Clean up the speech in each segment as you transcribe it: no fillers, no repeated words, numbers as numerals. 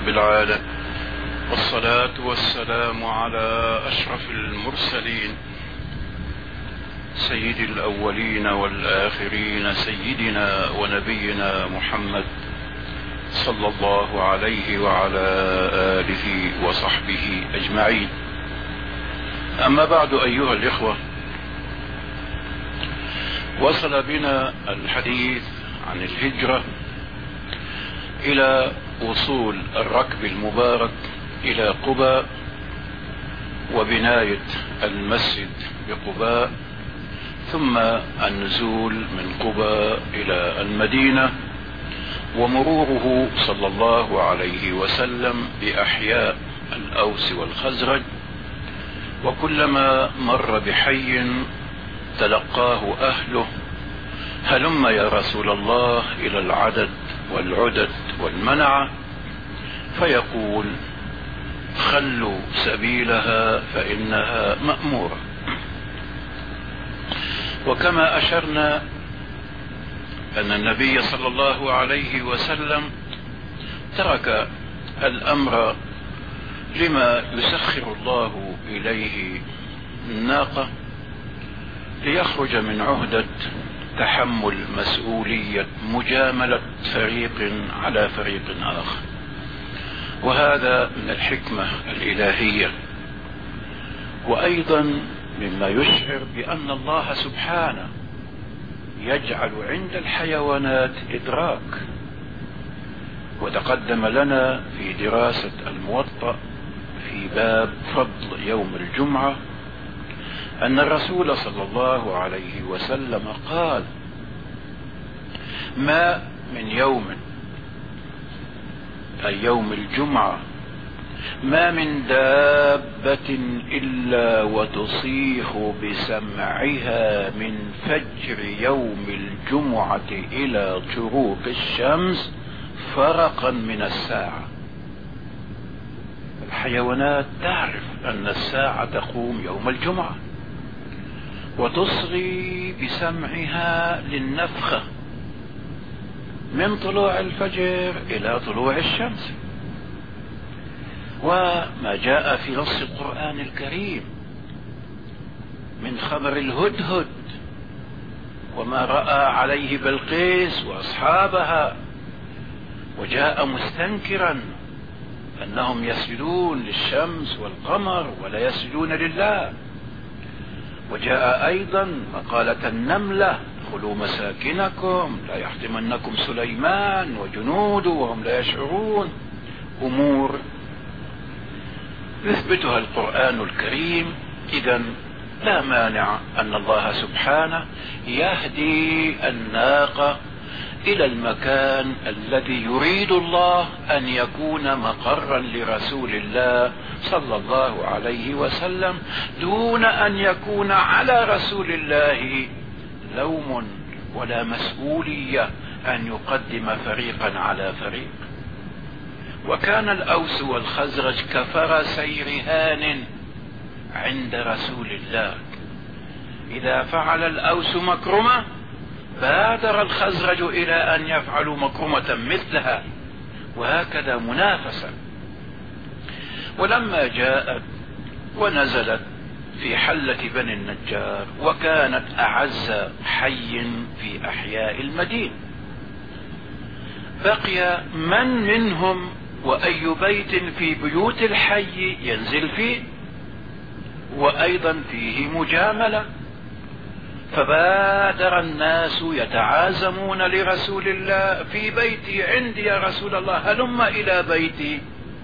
رب العالمين، والصلاة والسلام على أشرف المرسلين سيد الأولين والآخرين، سيدنا ونبينا محمد صلى الله عليه وعلى آله وصحبه أجمعين. أما بعد أيها الإخوة، وصل بنا الحديث عن الهجرة إلى وصول الركب المبارك إلى قباء وبناية المسجد بقباء، ثم النزول من قباء إلى المدينة، ومروره صلى الله عليه وسلم بأحياء الأوس والخزرج، وكلما مر بحي تلقاه أهله: هلم يا رسول الله إلى العدد والعدد والمنعة، فيقول: خلوا سبيلها فإنها مأمورة. وكما أشرنا أن النبي صلى الله عليه وسلم ترك الأمر لما يسخر الله إليه الناقة ليخرج من عهدة تحمل مسؤولية مجاملة فريق على فريق آخر، وهذا من الحكمة الإلهية، وأيضا مما يشعر بأن الله سبحانه يجعل عند الحيوانات إدراك. وتقدم لنا في دراسة الموطأ في باب فضل يوم الجمعة أن الرسول صلى الله عليه وسلم قال: ما من يوم، أي يوم الجمعة، ما من دابة إلا وتصيح بسمعها من فجر يوم الجمعة إلى شروق الشمس فرقا من الساعة. الحيوانات تعرف أن الساعة تقوم يوم الجمعة، وتصغي بسمعها للنفخة من طلوع الفجر إلى طلوع الشمس. وما جاء في نص القرآن الكريم من خبر الهدهد وما رأى عليه بلقيس وأصحابها، وجاء مستنكرا أنهم يسجدون للشمس والقمر ولا يسجدون لله. وجاء أيضا مقالة النملة: ادخلوا مساكنكم لا يحطمنكم سليمان وجنوده وهم لا يشعرون. أمور يثبتها القرآن الكريم. إذن لا مانع أن الله سبحانه يهدي الناقة إلى المكان الذي يريد الله أن يكون مقرا لرسول الله صلى الله عليه وسلم، دون أن يكون على رسول الله لوم ولا مسؤولية أن يقدم فريقا على فريق. وكان الأوس والخزرج كفرسي رهان عند رسول الله، إذا فعل الأوس مكرمة بادر الخزرج إلى أن يفعلوا مكرمة مثلها، وهكذا منافسة. ولما جاءت ونزلت في حلة بني النجار، وكانت أعز حي في أحياء المدينة، بقي من منهم وأي بيت في بيوت الحي ينزل فيه، وأيضا فيه مجاملة. فبادر الناس يتعازمون لرسول الله: في بيتي عندي يا رسول الله، هلم إلى بيتي.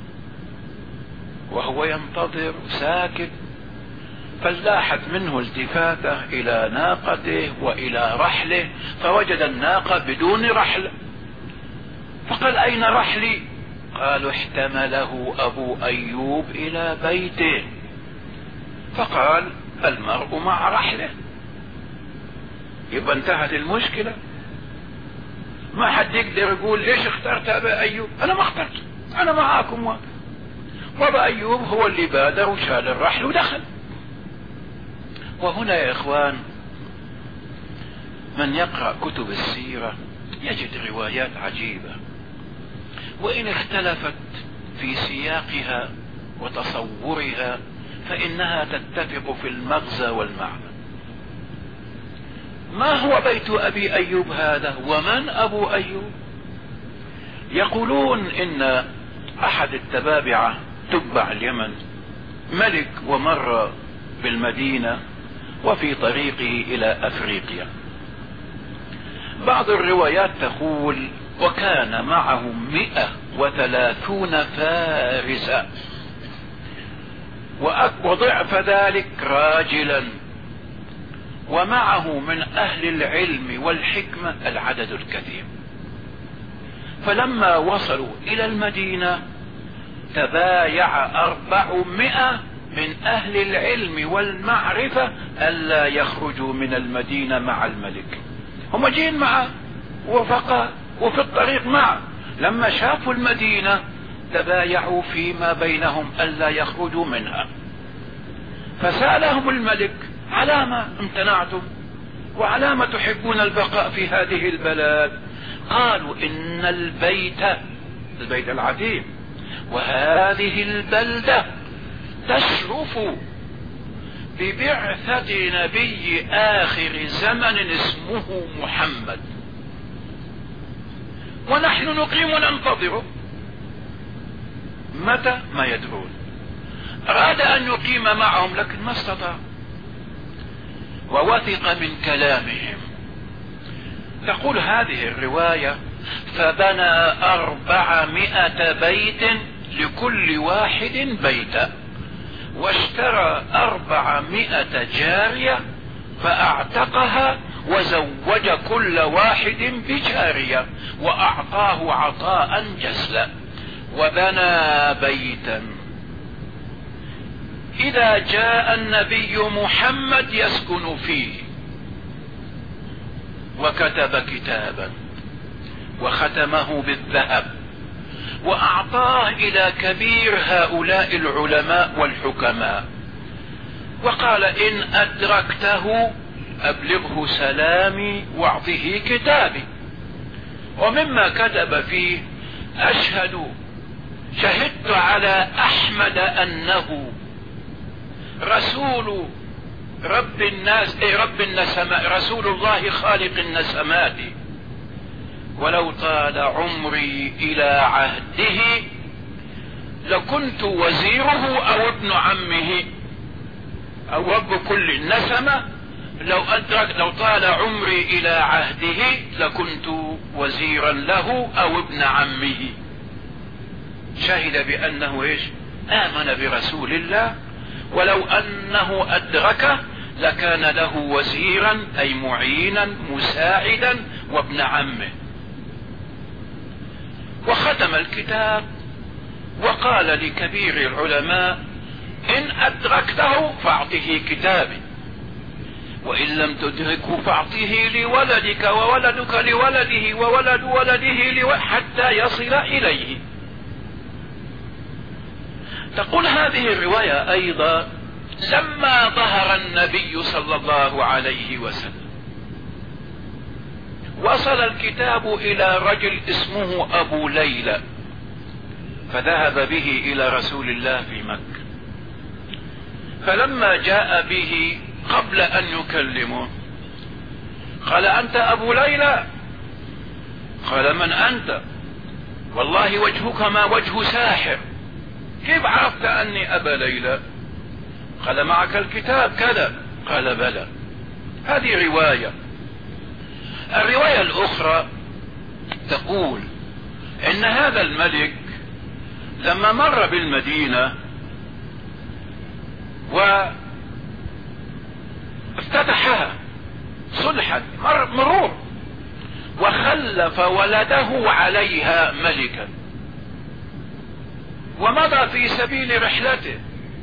وهو ينتظر ساكت، فلاحت منه التفاته إلى ناقته وإلى رحله، فوجد الناقة بدون رحل، فقال: أين رحلي؟ قالوا: احتمله أبو أيوب إلى بيته. فقال: المرء مع رحله. يبقى انتهت المشكلة. ما حد يقدر يقول: ليش اخترت أبا أيوب؟ أنا ما اخترت، أنا معاكم واقف. وأبا أيوب هو اللي بادر وشال الرحل ودخل. وهنا يا إخوان من يقرأ كتب السيرة يجد روايات عجيبة، وإن اختلفت في سياقها وتصورها فإنها تتفق في المغزى والمعنى. ما هو بيت أبي أيوب هذا؟ ومن أبو أيوب؟ يقولون إن أحد التبابعة تبع اليمن ملك ومر بالمدينة وفي طريقه إلى أفريقيا. بعض الروايات تقول وكان معه 130 فارسا وضعف ذلك راجلا، ومعه من أهل العلم والحكمة العدد الكثير. فلما وصلوا إلى المدينة تبايع 400 من أهل العلم والمعرفة ألا يخرجوا من المدينة مع الملك. هم جين معه وفقه وفي الطريق معه، لما شافوا المدينة تبايعوا فيما بينهم ألا يخرجوا منها. فسألهم الملك على ما امتنعتم وعلى ما تحبون البقاء في هذه البلاد؟ قالوا إن البيت العتيق وهذه البلدة تشرف ببعثة نبي آخر زمن اسمه محمد، ونحن نقيم وننتظره متى ما يدعون. أراد أن يقيم معهم لكن ما استطاع، ووثق من كلامهم. تقول هذه الرواية فبنى 400 بيت لكل واحد بيتا، واشترى 400 جارية فاعتقها وزوج كل واحد بجارية وأعطاه عطاء جزلا، وبنى بيتا إذا جاء النبي محمد يسكن فيه، وكتب كتابا وختمه بالذهب وأعطاه إلى كبير هؤلاء العلماء والحكماء، وقال إن أدركته أبلغه سلامي واعطه كتابي. ومما كتب فيه شهدت على أحمد أنه رسول رب الناس رسول الله خالق النسمات، ولو طال عمري إلى عهده لكنت وزيره أو ابن عمه أو رب كل النسمة. لو طال عمري إلى عهده لكنت وزيرا له أو ابن عمه. شهد بأنه آمن برسول الله، ولو أنه أدركه لكان له وزيرا أي معينا مساعدا وابن عمه. وختم الكتاب وقال لكبير العلماء إن أدركته فاعطه كتابي، وإن لم تدركه فاعطه لولدك وولدك لولده وولد ولده حتى يصل إليه. تقول هذه الرواية أيضا لما ظهر النبي صلى الله عليه وسلم وصل الكتاب إلى رجل اسمه أبو ليلى، فذهب به إلى رسول الله في مكة. فلما جاء به قبل أن يكلمه قال أنت أبو ليلى؟ قال من أنت؟ والله وجهك ما وجه ساحر، كيف عرفت أني أبا ليلى؟ قال معك الكتاب كذا. قال بلى. هذه رواية. الرواية الأخرى تقول إن هذا الملك لما مر بالمدينة وافتتحها صلحا مرور وخلف ولده عليها ملكا ومضى في سبيل رحلته.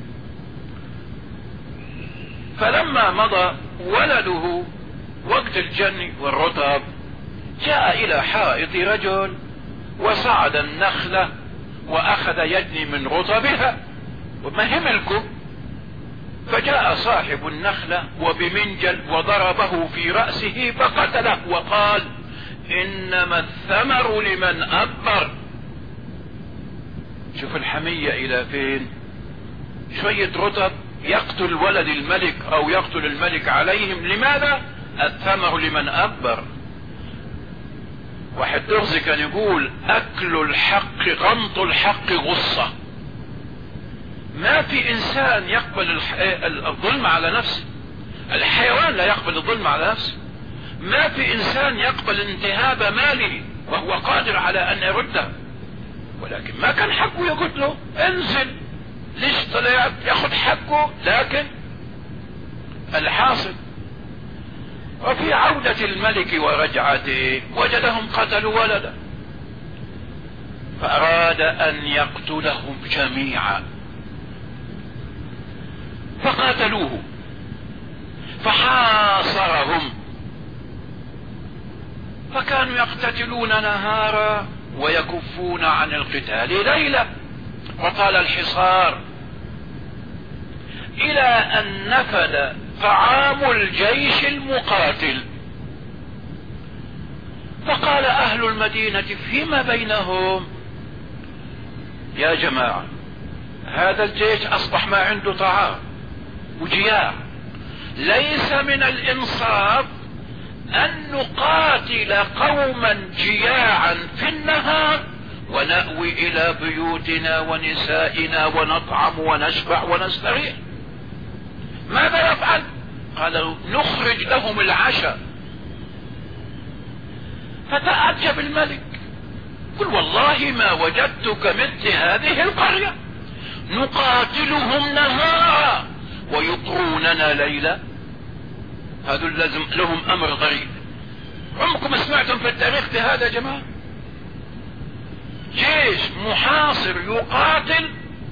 فلما مضى ولده وقت الجن والرطب جاء إلى حائط رجل وصعد النخلة وأخذ يجني من رطبها وما هملكم. فجاء صاحب النخلة وبمنجل وضربه في رأسه فقتله وقال إنما الثمر لمن أبر. شوف الحمية الى فين. شوية رطب يقتل ولد الملك او يقتل الملك عليهم. لماذا؟ الثمر لمن اكبر. واحد درزي كان يقول اكل الحق غمط الحق غصة. ما في انسان يقبل الظلم على نفسه. الحيوان لا يقبل الظلم على نفسه. ما في انسان يقبل انتهاب ماله وهو قادر على ان يرده، ولكن ما كان حقه يقول له انزل، ليش طلعت؟ ياخذ حقه. لكن الحاصل وفي عودة الملك ورجعته وجدهم قتلوا ولدا، فأراد أن يقتلهم جميعا فقاتلوه فحاصرهم، فكانوا يقتتلون نهارا ويكفون عن القتال ليلا، وطال الحصار إلى أن نفد طعام الجيش المقاتل. فقال أهل المدينة فيما بينهم يا جماعة هذا الجيش أصبح ما عنده طعام وجياع، ليس من الإنصاف أن نقاتل قوما جياعا في النهار ونأوي إلى بيوتنا ونسائنا ونطعم ونشبع ونستريح. ماذا يفعل؟ قالوا نخرج لهم العشاء. فتعجب الملك، قل والله ما وجدت كمثل هذه القرية، نقاتلهم نهارا ويطروننا ليلا. هذول لازم لهم امر غريب. عمركم سمعتم في التاريخ بهذا يا جماعة؟ جيش محاصر يقاتل،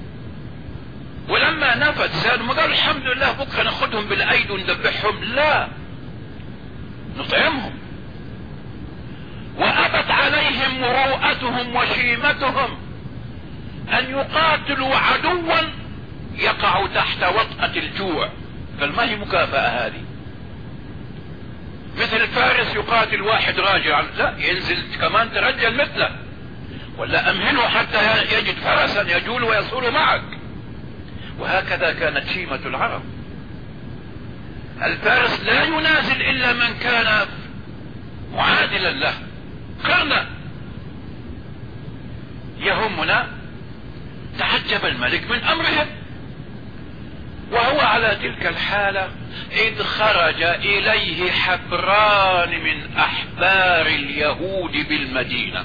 ولما نفد زادوا ما قالوا الحمد لله بكره ناخذهم بالايد وندبحهم، لا، نطعمهم. وابت عليهم مروءتهم وشيمتهم ان يقاتلوا عدوا يقع تحت وطأة الجوع. فما هي مكافأة هذه؟ مثل فارس يقاتل واحد راجع، لا، ينزل كمان ترجل مثله، ولا امهله حتى يجد فرسا يجول ويصول معك. وهكذا كانت شيمة العرب. الفارس لا ينازل الا من كان معادلا له قرنا. يهمنا تعجب الملك من امرهم، وهو على تلك الحالة إذ خرج إليه حبران من أحبار اليهود بالمدينة،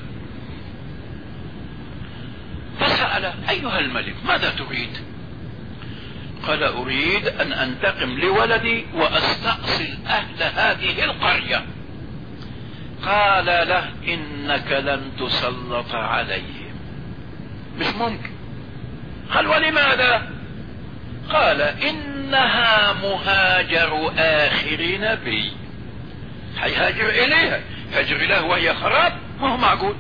فسأل أيها الملك ماذا تريد؟ قال أريد أن أنتقم لولدي وأستأصل أهل هذه القرية. قال له إنك لن تسلط عليهم، مش ممكن. قال ولماذا؟ قال إنها مهاجر آخر نبي، حيهاجر إليها، هاجر إليها وهي خراب، ما هو معقول.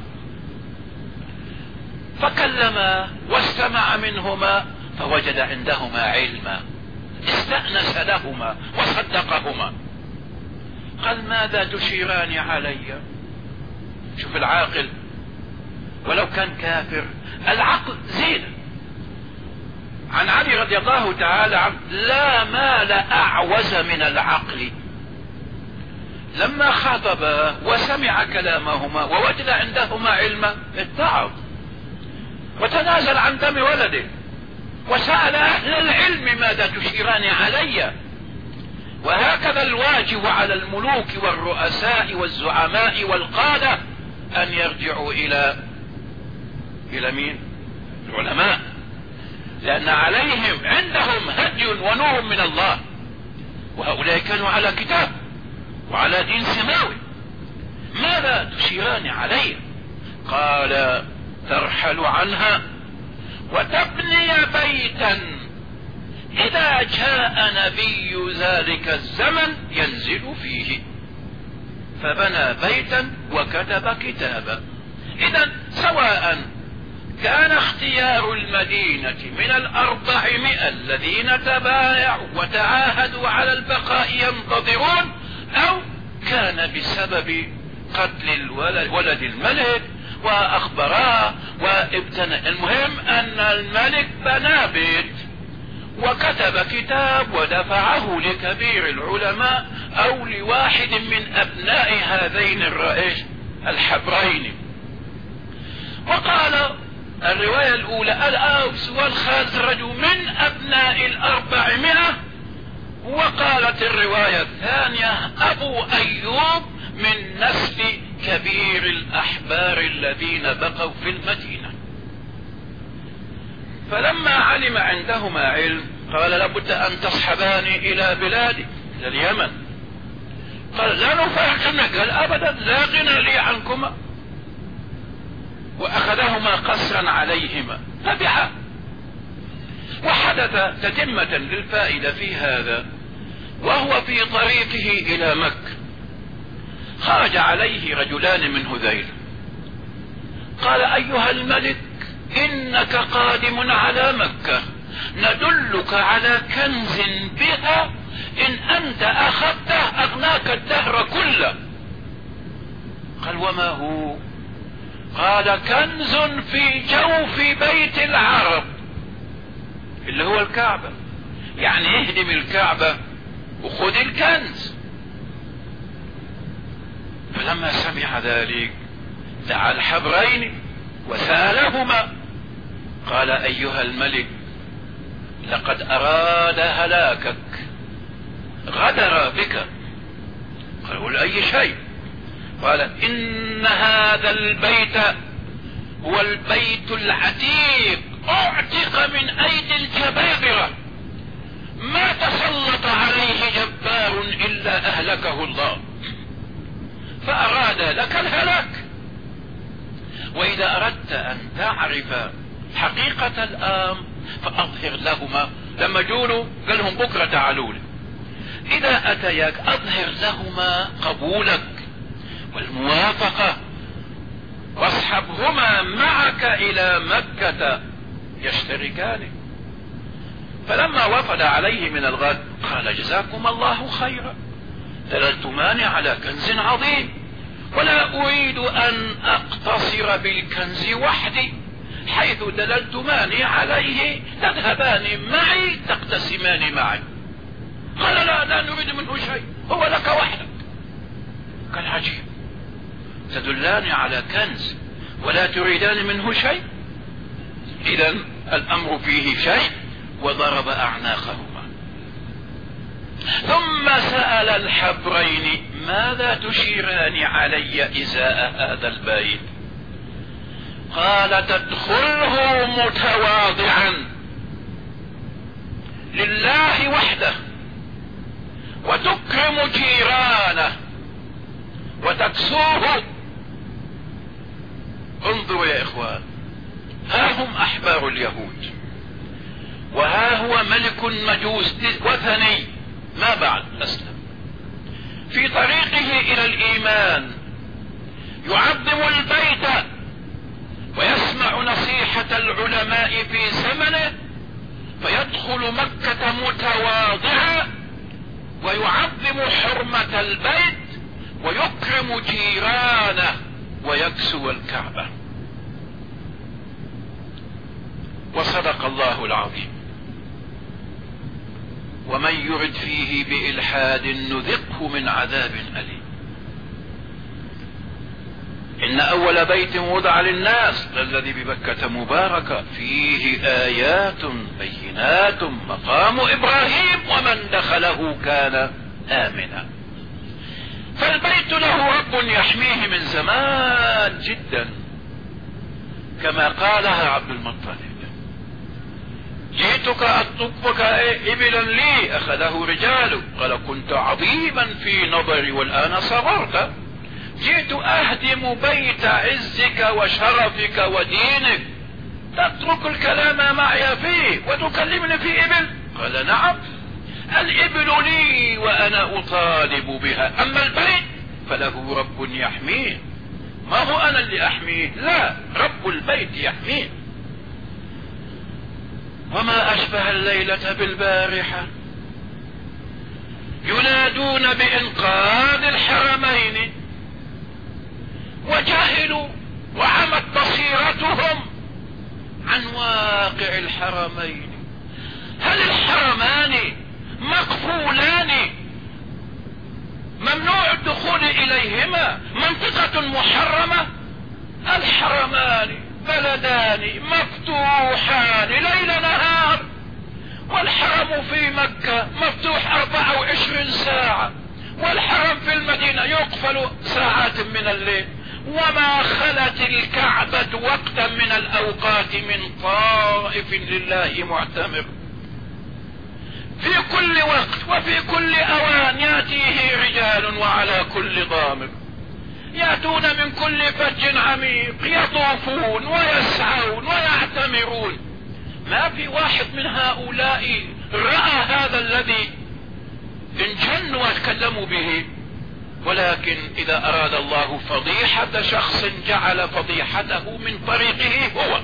فكلما واستمع منهما فوجد عندهما علما، استأنس لهما وصدقهما. قال ماذا تشيران علي؟ شوف العاقل ولو كان كافر، العقل زين. عن علي رضي الله تعالى عنه لا مال أعوز من العقل. لما خاطبا وسمع كلامهما ووجد عندهما علما اتعظ وتنازل عن دم ولده وسأل أهل العلم ماذا تشيران علي. وهكذا الواجب على الملوك والرؤساء والزعماء والقادة أن يرجعوا إلى مين؟ العلماء، لأن عليهم عندهم هدي ونور من الله، وهؤلاء كانوا على كتاب وعلى دين سماوي. ماذا تشيران علي؟ قال ترحل عنها وتبني بيتا إذا جاء نبي ذلك الزمن ينزل فيه. فبنى بيتا وكتب كتابا. إذا سواء كان اختيار المدينة من 400 الذين تبايعوا وتعاهدوا على البقاء ينتظرون، أو كان بسبب قتل ولد الملك وأخبراه ابتنى. المهم ان الملك بنى بيت وكتب كتاب ودفعه لكبير العلماء او لواحد من ابناء هذين الحبرين، وقال الرواية الاولى الاوس والخزرج من ابناء 400، وقالت الرواية الثانية ابو ايوب من نسل كبير الاحبار الذين بقوا في المدينة. فلما علم عندهما علم قال لابد ان تصحباني الى بلادي، الى اليمن. قال لا نفارقنا، قال ابدا لا غنى لي عنكما، واخذهما قسرا عليهما تبعا. وحدث تتمة للفائدة في هذا، وهو في طريقه الى مكة خرج عليه رجلان من هذيل، قال ايها الملك انك قادم على مكة، ندلك على كنز بها ان انت اخذته اغناك الدهر كله. قال وما هو؟ قال كنز في جوف بيت العرب اللي هو الكعبة، يعني اهدم الكعبة وخذ الكنز. فلما سمع ذلك دعا الحبرين وسألهما، قال ايها الملك لقد اراد هلاكك، غدر بك. قالوا لأي شيء؟ قال ان هذا البيت هو البيت العتيق، اعتق من ايدي الجبابرة، ما تسلط عليه جبار الا اهلكه الله، فاراد لك الهلاك. واذا اردت ان تعرف حقيقة الامر فاظهر لهما، لما جولوا قال لهم بكرة تعالوا لي، اذا اتياك اظهر لهما قبولك والموافقة، واصحبهما معك الى مكة يشتركان. فلما وفد عليه من الغد قال جزاكم الله خيرا، دللتماني على كنز عظيم، ولا اريد ان اقتصر بالكنز وحدي، حيث دللتماني عليه تذهبان معي تقتسمان معي. قال لا نريد منه شيء، هو لك وحدك. قال عجيب، تدلان على كنز ولا تريدان منه شيء؟ اذا الامر فيه شيء، وضرب اعناقهما. ثم سأل الحبرين ماذا تشيران علي ازاء هذا البيت؟ قال تدخله متواضعا لله وحده، وتكرم جيرانه وتكسوه. انظروا يا اخوان، ها هم احبار اليهود، وها هو ملك مجوس وثني ما بعد اسلم، في طريقه الى الايمان يعظم البيت ويسمع نصيحة العلماء في زمنه، فيدخل مكة متواضعا ويعظم حرمة البيت ويكرم جيرانه ويكسو الكعبة. وصدق الله العظيم. ومن يرد فيه بإلحاد نذقه من عذاب أليم. إن أول بيت وضع للناس الذي ببكة مباركة فيه آيات بينات مقام إبراهيم ومن دخله كان آمنا. فالبيت له رب يحميه من زمان جدا، كما قالها عبد المطلب: جئتك أطلبك إبلا لي أخذه رجال، قال كنت عظيما في نظري والآن صغرت، جئت أهدم بيت عزك وشرفك ودينك، تترك الكلام معي فيه وتكلمني في إبل؟ قال نعم، الإبل لي وأنا أطالب بها، أما البيت فله رب يحميه، ما هو أنا اللي أحميه، لا، رب البيت يحميه. وما أشبه الليلة بالبارحة، ينادون بإنقاذ الحرمين وجهلوا وعمت بصيرتهم مواقع الحرمين. هل الحرمان مقفولان ممنوع الدخول إليهما، منطقة محرمة؟ الحرمان بلدان مفتوحان ليل نهار، والحرم في مكة مفتوح 24 ساعة، والحرم في المدينة يقفل ساعات من الليل. وما خلت الكعبة وقتا من الأوقات من طائف لله معتمر. في كل وقت وفي كل أوان يأتيه رجال وعلى كل ضامر، يأتون من كل فج عميق، يطوفون ويسعون ويعتمرون. ما في واحد من هؤلاء رأى هذا الذي انجنوا وتكلموا به، ولكن إذا أراد الله فضيحة شخص جعل فضيحته من طريقه هو.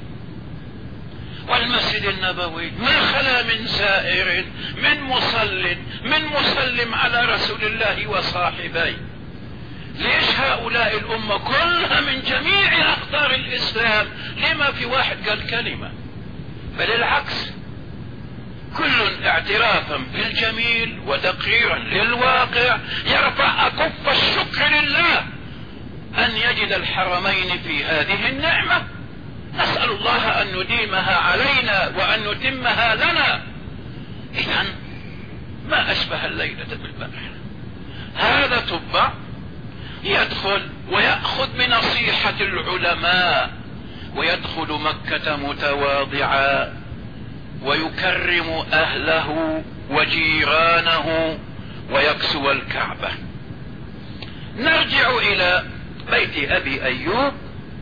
والمسجد النبوي ما خلا من سائر، من مصل، من مسلم على رسول الله وصاحبيه. ليش هؤلاء الأمة كلها من جميع أقطار الإسلام لما في واحد قال كلمة؟ بل العكس، كل اعترافا بالجميل وتقريرا للواقع يرفع أكف الشكر لله أن يجد الحرمين في هذه النعمة. نسأل الله أن نديمها علينا وأن نتمها لنا. إذن ما أشبه الليلة بالبارحة. هذا تبع يدخل ويأخذ بنصيحة العلماء ويدخل مكة متواضعا ويكرم أهله وجيرانه ويكسو الكعبة. نرجع إلى بيت أبي أيوب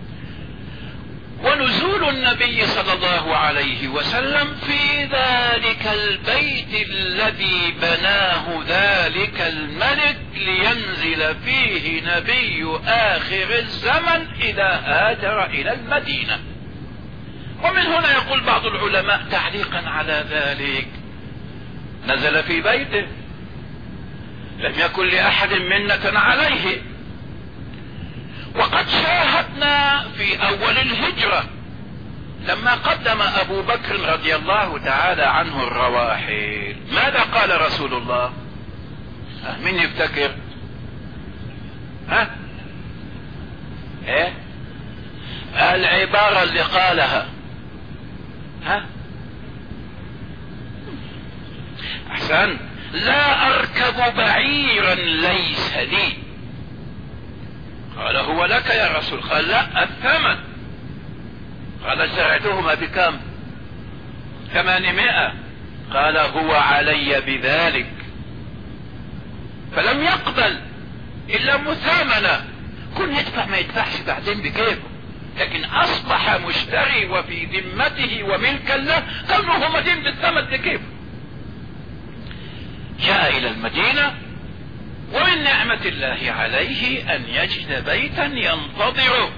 ونزول النبي صلى الله عليه وسلم في ذلك البيت الذي بناه ذلك الملك لينزل فيه نبي آخر الزمن إذا هاجر إلى المدينة. ومن هنا يقول بعض العلماء تعليقا على ذلك: نزل في بيته، لم يكن لأحد منة عليه. وقد شاهدنا في أول الهجرة لما قدم أبو بكر رضي الله تعالى عنه الرواحل، ماذا قال رسول الله؟ من يفتكر؟ ايه العبارة اللي قالها؟ احسن: لا اركب بعيرا ليس لي. قال: هو لك يا رسول؟ قال: لا، الثمن. قال: اشتريتهما بكم؟ 800. قال: هو علي بذلك. فلم يقبل الا مثامنة، كن يدفع ما يدفعش بعدين بكيفه، لكن اصبح مشتري وفي ذمته وملكا له، كونه مدين بالثمن بكيفه. جاء الى المدينة ومن نعمة الله عليه ان يجد بيتا ينتظره.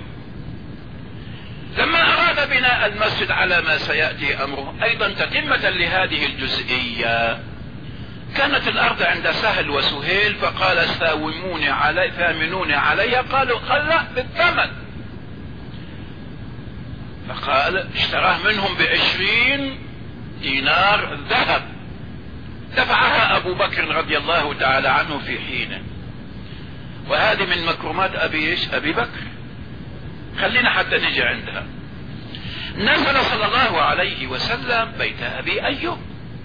لما اراد بناء المسجد على ما سيأتي امره، ايضا تتمة لهذه الجزئية، كانت الارض عند سهل وسهيل، فقال: ثامنوني عليها. قالوا: قال: لا، بالثمن. فقال: اشتراه منهم ب20 دينار ذهب، دفعها ابو بكر رضي الله تعالى عنه في حينه. وهذه من مكرمات ابي بكر. خلينا حتى نجي عندها. نزل صلى الله عليه وسلم بيت ابي ايوب.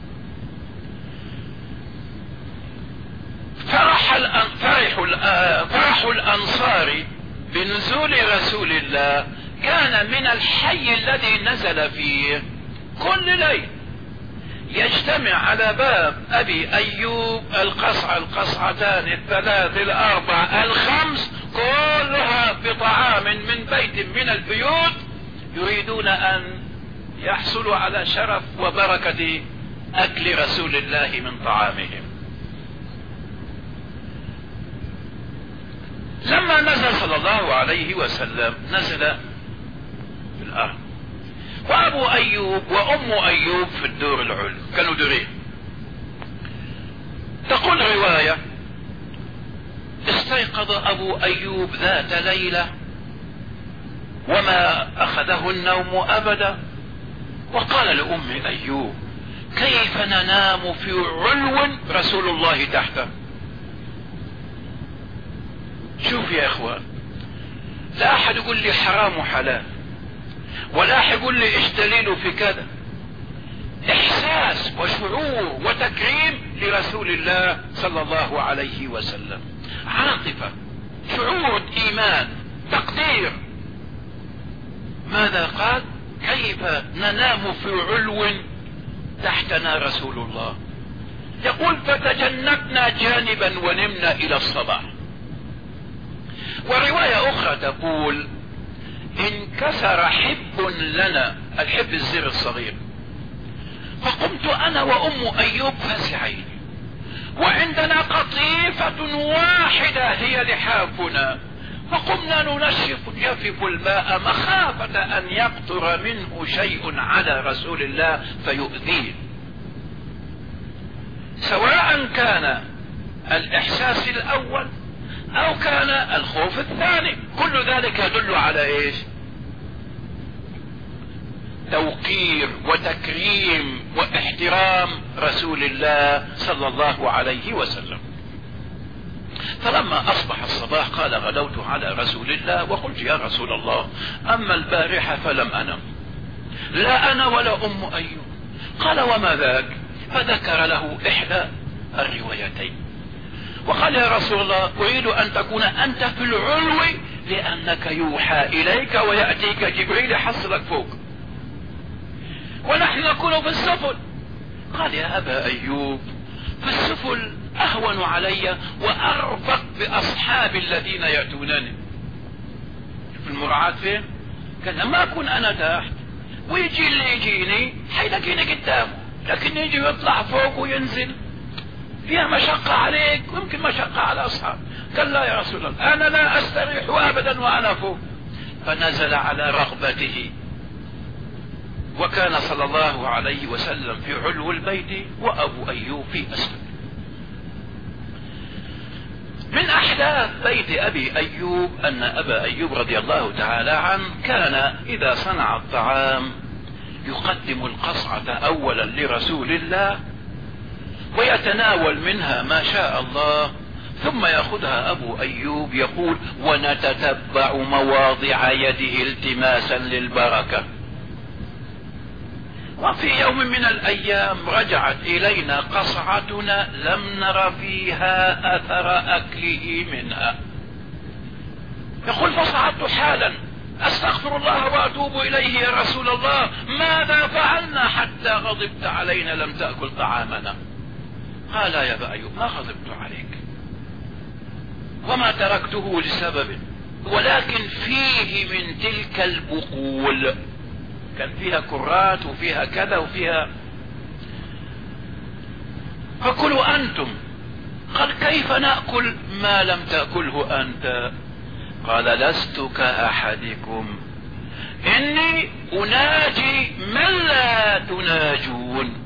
فرح الانصار بنزول رسول الله كان من الحي الذي نزل فيه. كل ليل يجتمع على باب ابي ايوب القصعتان 3 4 5 كلها بطعام من بيت من البيوت، يريدون ان يحصلوا على شرف وبركة اكل رسول الله من طعامهم. لما نزل صلى الله عليه وسلم نزل في الارض، وابو ايوب وام ايوب في الدور العلوي، كانوا دورين. تقول رواية: استيقظ ابو ايوب ذات ليلة وما اخذه النوم ابدا، وقال لأم أيوب: كيف ننام في علو رسول الله تحته؟ شوف يا اخوان، لا احد يقول لي حرام وحلال، ولا احد يقول لي ايش دليله في كذا. احساس وشعور وتكريم لرسول الله صلى الله عليه وسلم، عاطفة، شعور، ايمان، تقدير. ماذا قال؟ كيف ننام في علو تحتنا رسول الله؟ يقول: فتجنبنا جانبا ونمنا الى الصباح. ورواية اخرى تقول: انكسر حب لنا، الحب الزر الصغير، فقمت انا وام ايوب فزعين، وعندنا قطيفة واحدة هي لحافنا، فقمنا نجفف الماء مخافة ان يقطر منه شيء على رسول الله فيؤذيه. سواء كان الاحساس الاول او كان الخوف الثاني، كل ذلك يدل على ايش؟ توقير وتكريم واحترام رسول الله صلى الله عليه وسلم. فلما اصبح الصباح قال: غدوت على رسول الله وقلت: يا رسول الله، اما البارحة فلم انم، لا انا ولا ام ايوب. قال: وما ذاك؟ فذكر له احدى الروايتين، وقال: يا رسول الله، اريد ان تكون انت في العلو لانك يوحى اليك ويأتيك جبريل يحصلك فوق، ونحن نكون في السفل. قال: يا ابا ايوب، في السفل اهون علي وارفق باصحابي الذين يأتونني. في المراعاة فين؟ قال: لما اكون انا تحت ويجي اللي يجيني حيلاقيني قدامه، لكن يجي ويطلع فوق وينزل فيها مشقة عليك ويمكن مشقة على أصحاب. قال: لا يا رسول الله، أنا لا أستريح أبدا وأنا فوق. فنزل على رغبته، وكان صلى الله عليه وسلم في علو البيت وأبو أيوب في أسفل. من أحداث بيت أبي أيوب أن أبا أيوب رضي الله تعالى عنه كان إذا صنع الطعام يقدم القصعة أولا لرسول الله ويتناول منها ما شاء الله، ثم يأخذها أبو أيوب يقول: ونتتبع مواضع يده التماسا للبركة. وفي يوم من الأيام رجعت إلينا قصعتنا لم نر فيها أثر أكله منها. يقول: فصعدت حالا أستغفر الله وأتوب إليه: يا رسول الله، ماذا فعلنا حتى غضبت علينا لم تأكل طعامنا؟ قال: يا أبا أيوب، ما غضبت عليك وما تركته لسبب، ولكن فيه من تلك البقول، كان فيها كرات وفيها كذا وفيها، فكلوا أنتم. قال: كيف نأكل ما لم تأكله أنت؟ قال: لست كأحدكم، إني أناجي من لا تناجون.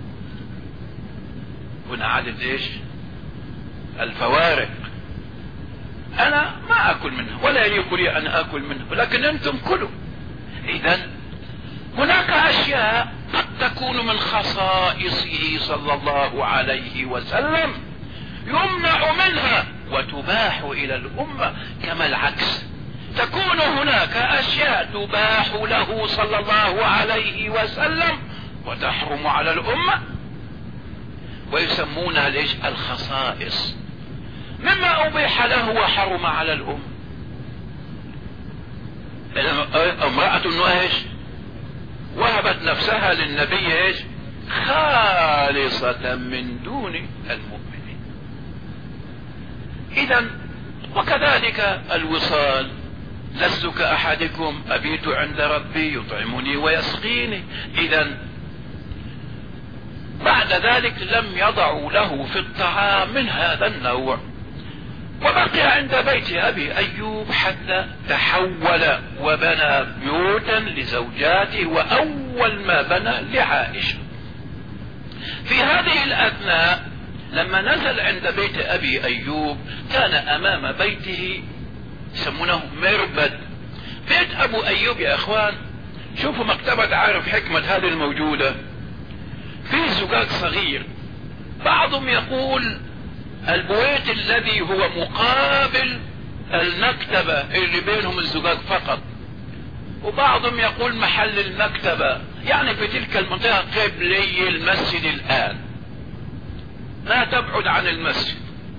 هنا عدد ايش؟ الفوارق. انا ما اكل منها ولا يليق لي ان اكل منها، ولكن انتم كلوا. اذا هناك اشياء قد تكون من خصائصه صلى الله عليه وسلم يمنع منها وتباح الى الامة، كما العكس تكون هناك اشياء تباح له صلى الله عليه وسلم وتحرم على الامة، ويسمونها ليش؟ الخصائص، مما أبيح له وحرم على الأم. امرأة ايش؟ وهبت نفسها للنبي ايش؟ خالصة من دون المؤمنين. إذا وكذلك الوصال: لست كأحدكم أبيت عند ربي يطعمني ويسقيني. إذا بعد ذلك لم يضعوا له في الطعام من هذا النوع، وبقي عند بيت أبي أيوب حتى تحول وبنى بيوتا لزوجاته، وأول ما بنى لعائشة. في هذه الأثناء لما نزل عند بيت أبي أيوب كان أمام بيته يسمونه مربد. بيت أبو أيوب يا أخوان شوفوا مكتبة عارف حكمة هذه الموجودة في زجاج صغير. بعضهم يقول البويت الذي هو مقابل المكتبة اللي بينهم الزجاج فقط، وبعضهم يقول محل المكتبة، يعني في تلك المنطقة قبلي المسجد الآن، لا تبعد عن المسجد.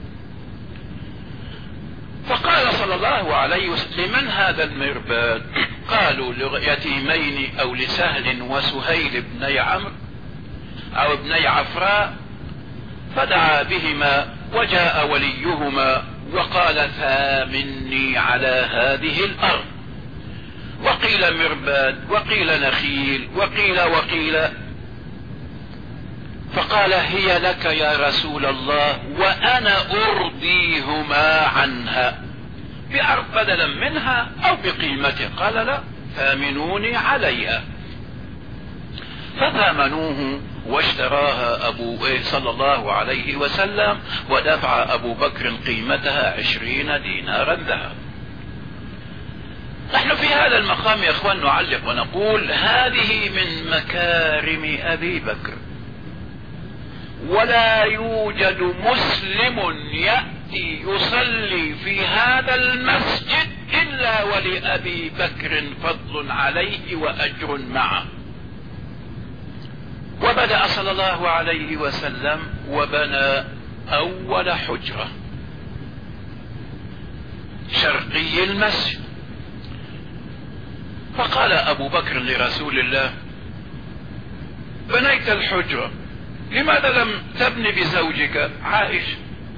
فقال صلى الله عليه وسلم: لمن هذا المرباد؟ قالوا: ليتيمين أو لسهل وسهيل بني عمرو أو ابني عفراء. فدعا بهما وجاء وليهما وقال: ثامني على هذه الأرض. وقيل مرباد وقيل نخيل وقيل. فقال: هي لك يا رسول الله وأنا أرضيهما عنها بأرض بدلا منها أو بقيمته. قال: لا، ثامنوني عليها. فثامنوه واشتراها أبو صلى الله عليه وسلم، ودفع أبو بكر قيمتها 20 دينارا ذهب. نحن في هذا المقام يا اخوان نعلق ونقول: هذه من مكارم أبي بكر، ولا يوجد مسلم يأتي يصلي في هذا المسجد إلا ولأبي بكر فضل عليه وأجر معه. وبدأ صلى الله عليه وسلم وبنى أول حجرة شرقي المسجد. فقال أبو بكر لرسول الله: بنيت الحجرة، لماذا لم تبني بزوجك عائشة؟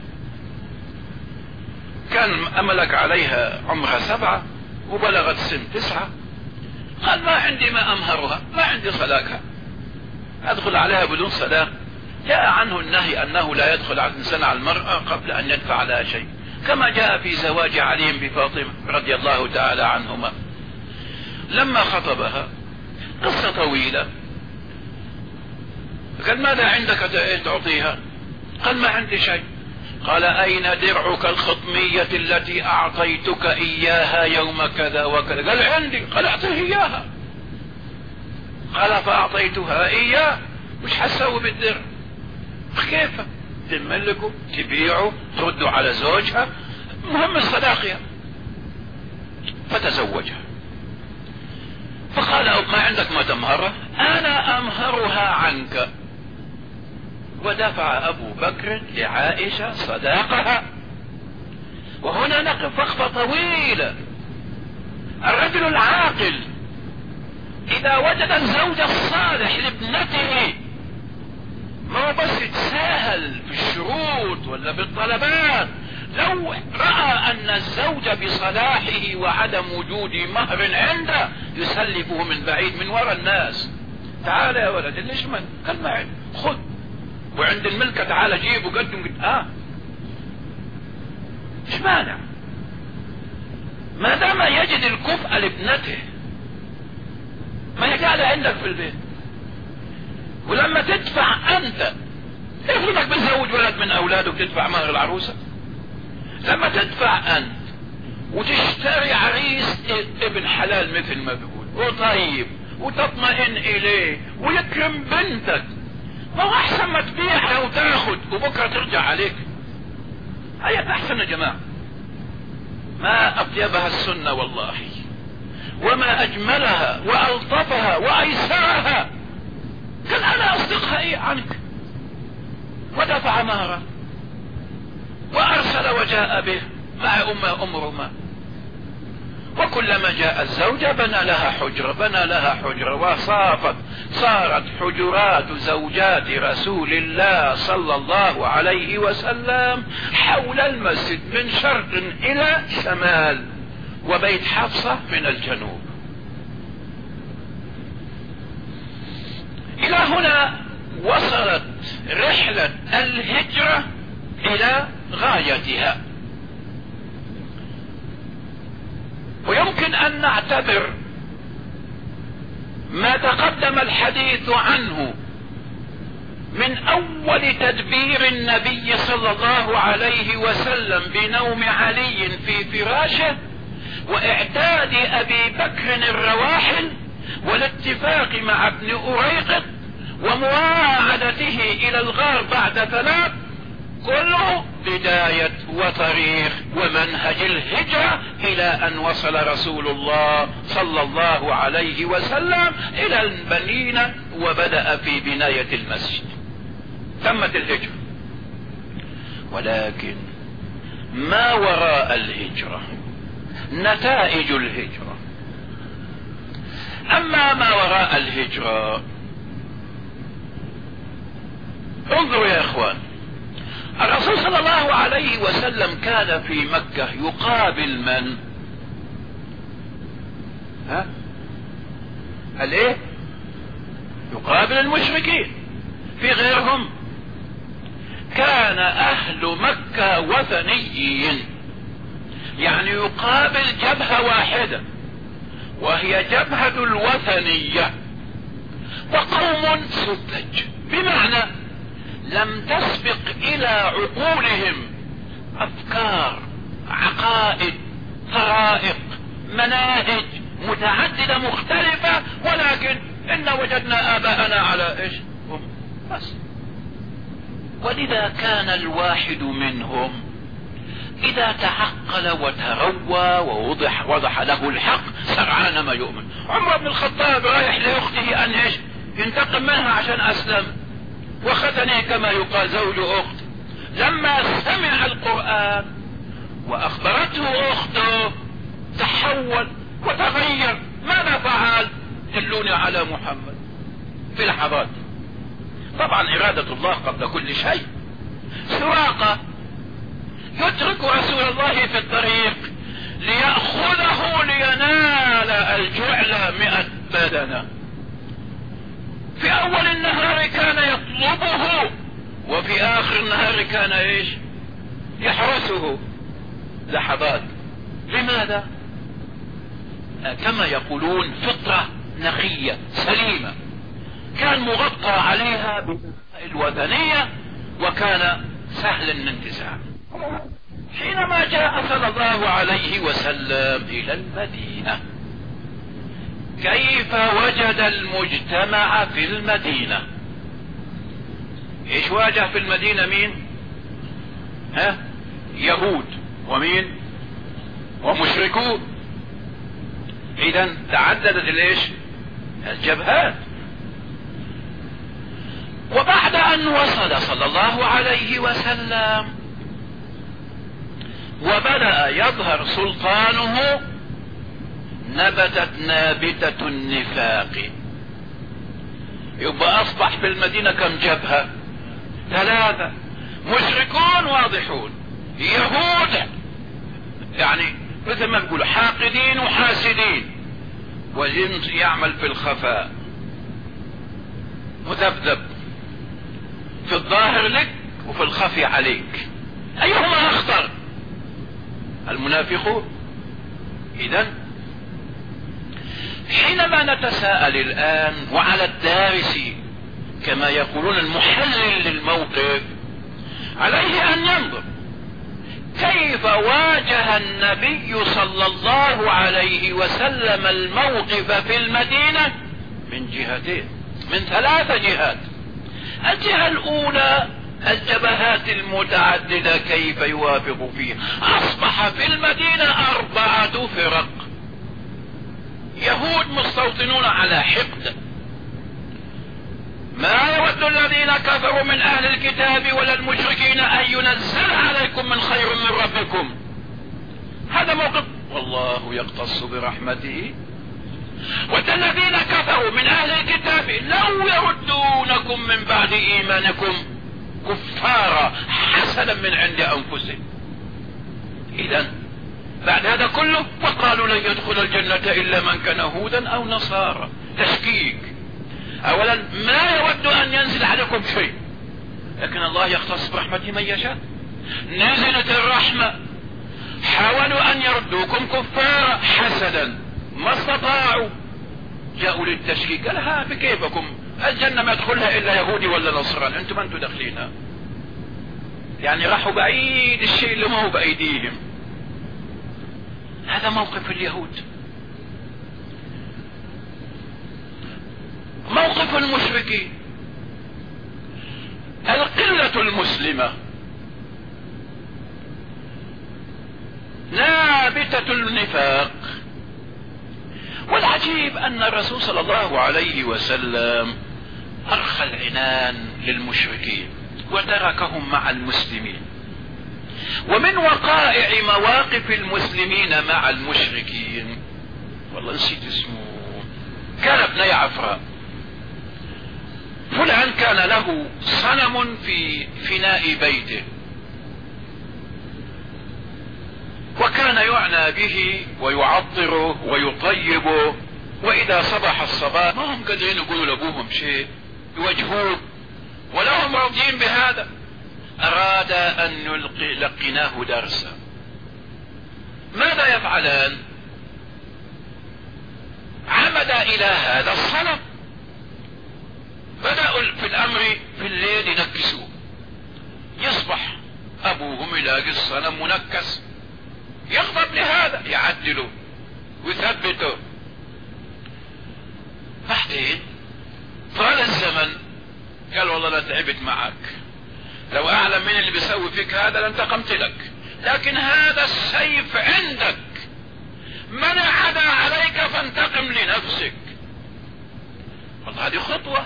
كان أملك عليها عمرها 7 وبلغت سن 9. قال: ما عندي ما أمهرها، ما عندي صلاكها، أدخل عليها بدون صلاة. جاء عنه النهي أنه لا يدخل الإنسان على المرأة قبل أن يدفع لها شيء، كما جاء في زواج علي بفاطمة رضي الله تعالى عنهما. لما خطبها قصة طويلة، قال: ماذا عندك تعطيها؟ قال: ما عندي شيء. قال: أين درعك الخطمية التي أعطيتك إياها يوم كذا وكذا؟ قال: عندي. قال: أعطيه إياها. قال: فأعطيتها إياه، مش حسوي بالدرع؟ كيف تملكه تبيعه ترده على زوجها؟ مهم الصداقية. فتزوجها. فقال: ما عندك ما تمهره؟ أنا أمهرها عنك. ودفع أبو بكر لعائشة صداقها. وهنا نقف وقفة طويلة. الرجل العاقل إذا وجد الزوج الصالح لابنته، ما هو بس يتساهل في الشروط ولا بالطلبات، لو رأى أن الزوج بصلاحه وعدم وجود مهر عنده يسلفه من بعيد من وراء الناس: تعال يا ولد، ليش من قال ما عندي، خذ، وعند الملكة تعال جيب وقدم. ايش مانع؟ ما دام يجد الكفء لابنته، ما هي قاعدة عندك في البيت. ولما تدفع انت، افرضك بتزوج ولد من اولادك تدفع مهر العروسة، لما تدفع انت وتشتري عريس ابن حلال مثل ما بيقول وطيب وتطمئن اليه ويكرم بنتك، ما هو احسن ما تبيعها وتاخد وبكره ترجع عليك؟ هي احسن يا جماعه. ما اطيبها السنه والله، وما اجملها والطفها وايسرها. قال: انا اصدقها ايه عنك؟ ودفع مهرا وارسل وجاء به مع ام رمان. وكلما جاء الزوجة بنى لها حجرة صارت حجرات زوجات رسول الله صلى الله عليه وسلم حول المسجد من شرق إلى شمال، وبيت حفصة من الجنوب. إلى هنا وصلت رحلة الهجرة إلى غايتها. ويمكن أن نعتبر ما تقدم الحديث عنه من أول تدبير النبي صلى الله عليه وسلم بنوم علي في فراشه وإعداد أبي بكر الرواحل والاتفاق مع ابن أريقط ومواعدته إلى الغار بعد 3 كله بداية وطريق ومنهج الهجرة إلى أن وصل رسول الله صلى الله عليه وسلم إلى المدينة وبدأ في بناية المسجد. تمت الهجرة. ولكن ما وراء الهجرة، نتائج الهجرة. أما ما وراء الهجرة، انظروا يا إخوان، الرسول صلى الله عليه وسلم كان في مكة يقابل من؟ الايه؟ يقابل المشركين. في غيرهم كان اهل مكة وثنيين، يعني يقابل جبهة واحدة وهي جبهة الوثنية، وقوم سذج، بمعنى لم تسبق الى عقولهم افكار، عقائد، طرائق، مناهج متعددة مختلفة، ولكن إن وجدنا آباءنا على إيش هم بس. ولذا كان الواحد منهم إذا تعقل وتروى ووضح له الحق سرعان ما يؤمن. عمر بن الخطاب رايح لأخته أن إيش ينتقم منها عشان أسلم، وختني كما يقال زوج أخت. لما سمع القرآن وأخبرته أخته تحول وتغير. ماذا فعل؟ دلوني على محمد في لحظات. طبعا إرادة الله قبل كل شيء. سراقة يترك رسول الله في الطريق ليأخذه لينال الجعل 100 بدنة. في أول النهار كان يطلبه، وفي آخر النهار كان إيش يحرسه لحظات. لماذا؟ كما يقولون فطرة نقية سليمة، كان مغطى عليها بالوثنية وكان سهل الانتزاع. حينما جاء صلى الله عليه وسلم إلى المدينة، كيف وجد المجتمع في المدينة؟ ايش واجه في المدينة؟ مين؟ يهود ومين؟ ومشركون. اذا تعددت الايش؟ الجبهات. وبعد ان وصل صلى الله عليه وسلم وبدأ يظهر سلطانه، نبتت نابتة النفاق. يبقى اصبح في المدينة كم جبهة؟ 3. مشركون واضحون، يهود يعني مثل ما نقول حاقدين وحاسدين، والجنس يعمل في الخفاء مذبذب، في الظاهر لك وفي الخفي عليك. ايهما اخطر؟ المنافقون. اذا حينما نتساءل الان، وعلى الدارس كما يقولون المحلل للموقف عليه ان ينظر كيف واجه النبي صلى الله عليه وسلم الموقف في المدينة من جهتين، من 3 جهات. الجهة الاولى الجبهات المتعددة كيف يوافق فيها. اصبح في المدينة 4 فرق، يهود مستوطنون على حقد. ما يود الذين كفروا من اهل الكتاب ولا المشركين ان ينزل عليكم من خير من ربكم. هذا موقف والله يقتص برحمته. ود الذين كفروا من اهل الكتاب لو يردونكم من بعد ايمانكم كفارا حسنا من عند انفسهم. اذا بعد هذا كله وقالوا لن يدخل الجنة الا من كان هودا او نصارى. تشكيك. اولا ما يود ان ينزل عليكم شيء، لكن الله يختص برحمته من يشاء. نزلت الرحمة، حاولوا ان يردوكم كفارا حسدا ما استطاعوا، جاءوا للتشكيك. قال ها بكيفكم، الجنة ما يدخلها الا يهودي ولا نصراني، انتم انتم داخلينها. يعني راحوا بعيد الشيء اللي ما هو بايديهم. هذا موقف اليهود. ضعف المشركين، القلة المسلمة نابتة النفاق. والعجيب أن الرسول صلى الله عليه وسلم أرخى العنان للمشركين وتركهم مع المسلمين. ومن وقائع مواقف المسلمين مع المشركين، والله نسيت اسمه، كان ابني عفراء. فلان كان له صنم في فناء بيته، وكان يعنى به ويعطره ويطيبه، واذا صبح الصباح ما هم قادرين يقولوا لابوهم شيء يوجهوه ولا هم راضيين بهذا. اراد ان يلقناه درسا. ماذا يفعلان؟ عمد الى هذا الصنم، بدأوا في الامر في الليل ينكسوه. يصبح ابوهم يلاقي الصنم منكس، يغضب لهذا، يعدله ويثبته. بعدين طال الزمن قال والله لا تعبت معك، لو اعلم من اللي بيسوي فيك هذا لانتقمت لك، لكن هذا السيف عندك، من عدا عليك فانتقم لنفسك. والله هذه خطوة.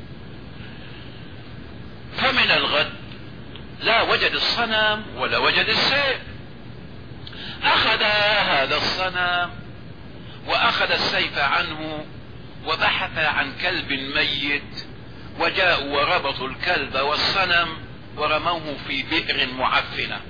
فمن الغد لا وجد الصنم ولا وجد السيف. اخذ هذا الصنم واخذ السيف عنه وبحث عن كلب ميت، وجاءوا وربطوا الكلب والصنم ورموه في بئر معفنة.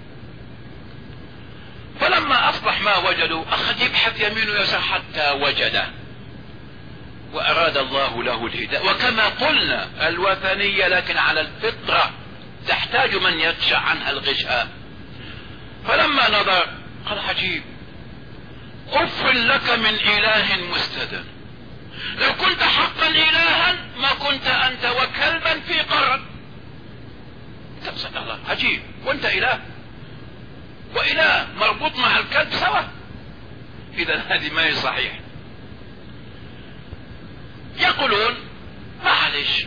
فلما اصبح ما وجدوا اخذ يبحث يمين ويسار حتى وجده، واراد الله له الهداية. وكما قلنا الوثنية لكن على الفطرة، تحتاج من يدفع عنها الغشاء. فلما نظر قال عجيب، اف لك من اله مستدن، لو كنت حقا الها ما كنت انت وكلبا في قرن. تبصد الله عجيب، وانت اله واله مربوط مع الكلب سوا، اذا هذه ما هي صحيح. يقولون معلش،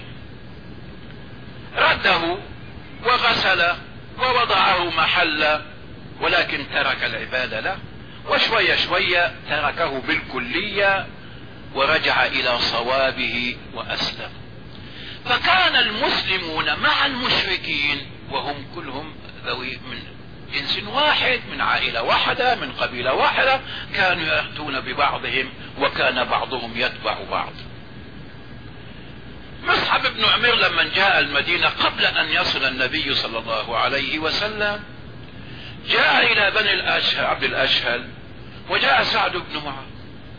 رده وغسل ووضعه محله، ولكن ترك العبادة له، وشوية شوية تركه بالكلية ورجع الى صوابه واسلم. فكان المسلمون مع المشركين وهم كلهم ذوي من جنس واحد، من عائلة واحدة، من قبيلة واحدة، كانوا يأتون ببعضهم وكان بعضهم يتبع بعض. مصعب بن عمير لما جاء المدينة قبل ان يصل النبي صلى الله عليه وسلم، جاء الى بني عبد الاشهل، وجاء سعد بن معاذ،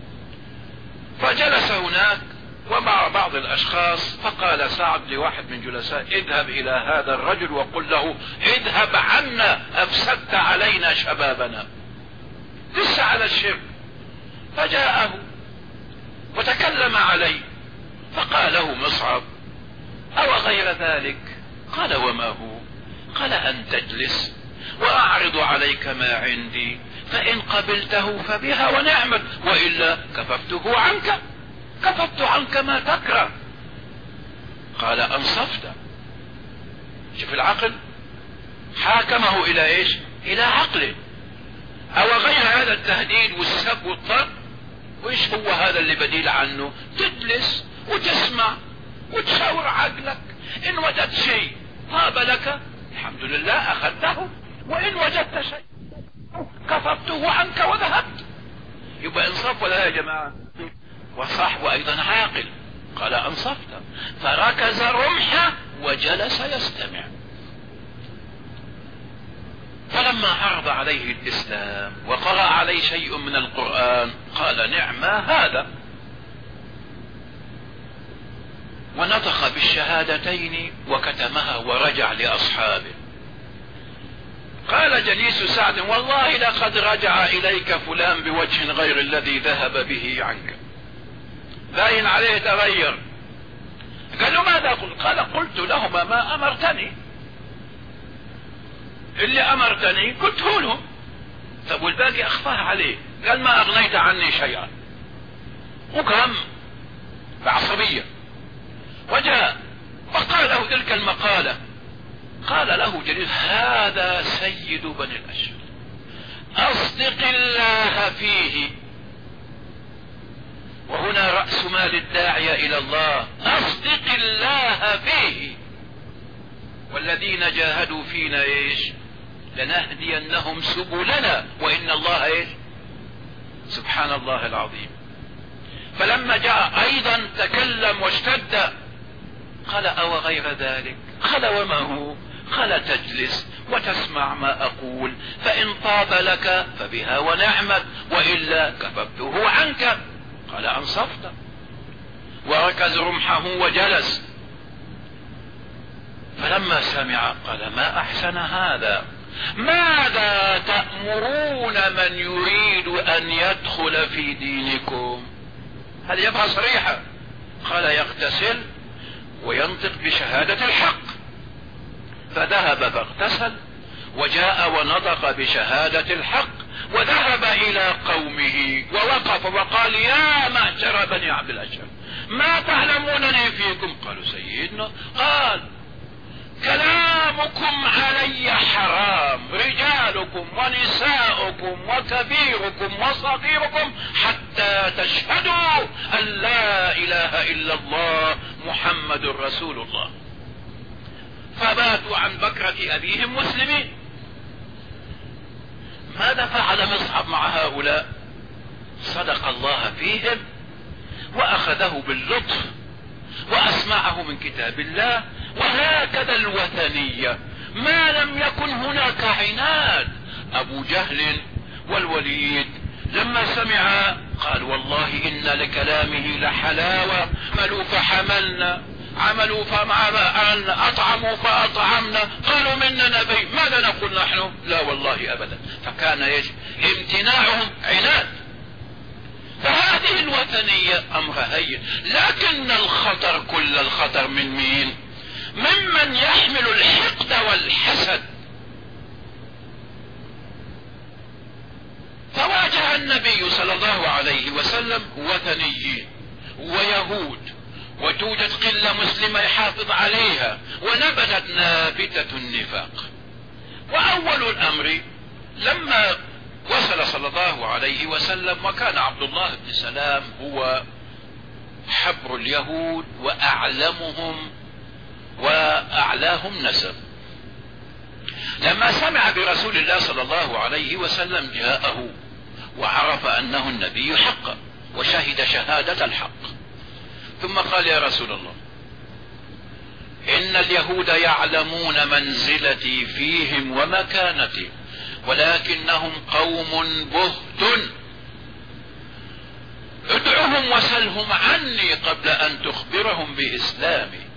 فجلس هناك ومع بعض الاشخاص، فقال سعد لواحد من جلساء اذهب الى هذا الرجل وقل له اذهب عنا، افسدت علينا شبابنا، لسه على الشرك. فجاءه وتكلم عليه، فقال له مصعب او غير ذلك؟ قال وما هو؟ قال ان تجلس واعرض عليك ما عندي، فان قبلته فبها ونعمت، والا كففته عنك، كففت عنك ما تكره. قال انصفت. شوف العقل، حاكمه الى ايش؟ الى عقله. او غير هذا التهديد والسب والضرب، وايش هو هذا اللي بديل عنه؟ تجلس وتسمع وتشاور عقلك، ان وجدت شيء طاب لك الحمد لله اخذته، وان وجدت شيء كفرته عنك وذهبت. يبقى انصاف ولا يا جماعة؟ وصح وايضا عاقل. قال انصفت، فركز رمحه وجلس يستمع. فلما عرض عليه الاسلام وقرأ عليه شيء من القرآن قال نعم هذا، ونطق بالشهادتين وكتمها ورجع لاصحابه. قال جليس سعد والله لقد رجع اليك فلان بوجه غير الذي ذهب به عنك، باين عليه تغير. قال له ماذا قلت؟ قال قلت لهما ما امرتني، اللي امرتني قلته لهم. طب والباقي اخفاه عليه. قال ما اغنيت عني شيئا، وقام بعصبية. تلك المقالة قال له جليل: هذا سيد بني الأشهر، أصدق الله فيه. وهنا رأس مال الداعية إلى الله: أصدق الله فيه، والذين جاهدوا فينا إيش؟ لنهدينهم سبلنا وإن الله إيش؟ سبحان الله العظيم. فلما جاء أيضا تكلم واشتد، قال: أو غير ذلك؟ قال: وما هو؟ قال: تجلس وتسمع ما أقول، فإن طاب لك فبها ونعمت، وإلا كففته عنك. قال: أنصفت. وركز رمحه وجلس. فلما سمع قال: ما أحسن هذا، ماذا تأمرون من يريد أن يدخل في دينكم؟ هل يبقى صريحة؟ قال: يغتسل وينطق بشهادة الحق. فذهب فاغتسل وجاء ونطق بشهادة الحق، وذهب إلى قومه ووقف وقال: يا معشر بني عبد الأشهر، ما تعلمونني فيكم؟ قالوا: سيدنا. قال: كلامكم علي حرام، رجالكم ونساؤكم وكبيركم وصغيركم، حتى تشهدوا أن لا إله إلا الله محمد رسول الله. فباتوا عن بكرة أبيهم مسلمين. ماذا فعل مصعب مع هؤلاء؟ صدق الله فيهم وأخذه باللطف وأسمعه من كتاب الله. وهكذا الوثنية، ما لم يكن هناك عناد. أبو جهل والوليد لما سمع قال: والله إن لكلامه لحلاوة، عملوا فحملنا، عملوا فمعنا، أطعموا فأطعمنا، قالوا منا نبي، ماذا نقول نحن؟ لا والله أبدا. فكان يجب امتناعهم عناد. فهذه الوثنية أمر هين، لكن الخطر كل الخطر من مين؟ ممن يحمل الحقد والحسد. فواجه النبي صلى الله عليه وسلم وثنيين ويهود، وتوجد قلة مسلمة يحافظ عليها، ونبتت نابتة النفاق. وأول الأمر لما وصل صلى الله عليه وسلم، وكان عبد الله بن سلام هو حبر اليهود وأعلمهم وأعلاهم نسب، لما سمع برسول الله صلى الله عليه وسلم جاءه وعرف أنه النبي حقا وشهد شهادة الحق، ثم قال: يا رسول الله، إن اليهود يعلمون منزلتي فيهم ومكانتي، ولكنهم قوم بهت، ادعهم وسلهم عني قبل أن تخبرهم بإسلامي.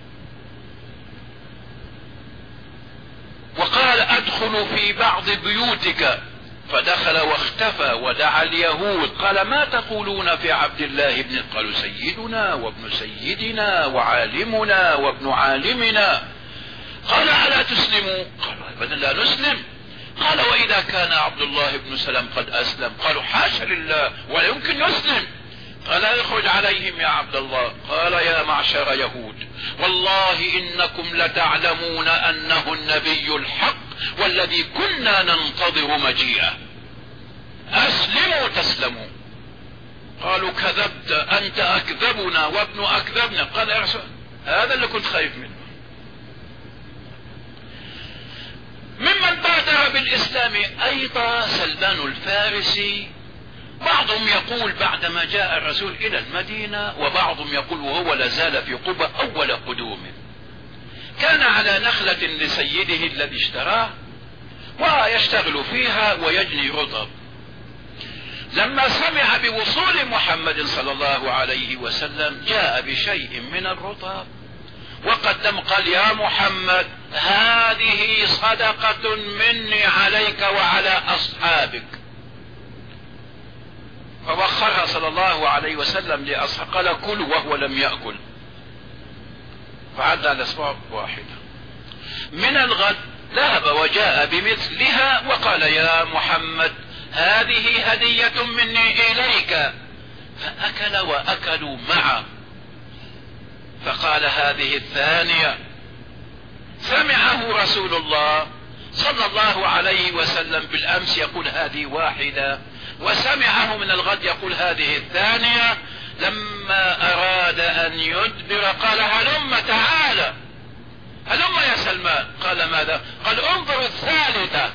وقال: أدخل في بعض بيوتك، فدخل واختفى ودعا اليهود. قال: ما تقولون في عبد الله بن؟ قالوا: سيدنا وابن سيدنا وعالمنا وابن عالمنا. قال: ألا تسلموا؟ قالوا: أبدا لا نسلم. قال: وإذا كان عبد الله بن سلام قد أسلم؟ قالوا: حاشا لله، ولا يمكن يسلم. قال: اخرج عليهم يا عبد الله. قال: يا معشر يهود، والله إنكم لتعلمون أنه النبي الحق والذي كنا ننتظر مجيئه، أسلموا تسلموا. قالوا: كذبت، أنت أكذبنا وابن أكذبنا. قال: يا رسول، هذا اللي كنت خايف منه. ممن بادر بالإسلام أيضا سلمان الفارسي. بعضهم يقول بعدما جاء الرسول إلى المدينة، وبعضهم يقول وهو لازال في قبة أول قدومه. كان على نخلة لسيده الذي اشتراه ويشتغل فيها ويجني رطب. لما سمع بوصول محمد صلى الله عليه وسلم جاء بشيء من الرطب وقدم، قال: يا محمد، هذه صدقة مني عليك وعلى أصحابك. فوخرها صلى الله عليه وسلم لأصحابه، قال: كلوا، وهو لم يأكل. فعدى الأسبوع واحدة. من الغد ذهب وجاء بمثلها وقال: يا محمد، هذه هدية مني إليك. فأكل وأكلوا معه. فقال: هذه الثانية. سمعه رسول الله صلى الله عليه وسلم بالأمس يقول هذه واحدة، وسمعه من الغد يقول هذه الثانية. لما أراد أن يدبر قال هلم تعالى، هلم يا سلمان. قال ماذا؟ قال انظر الثالثة.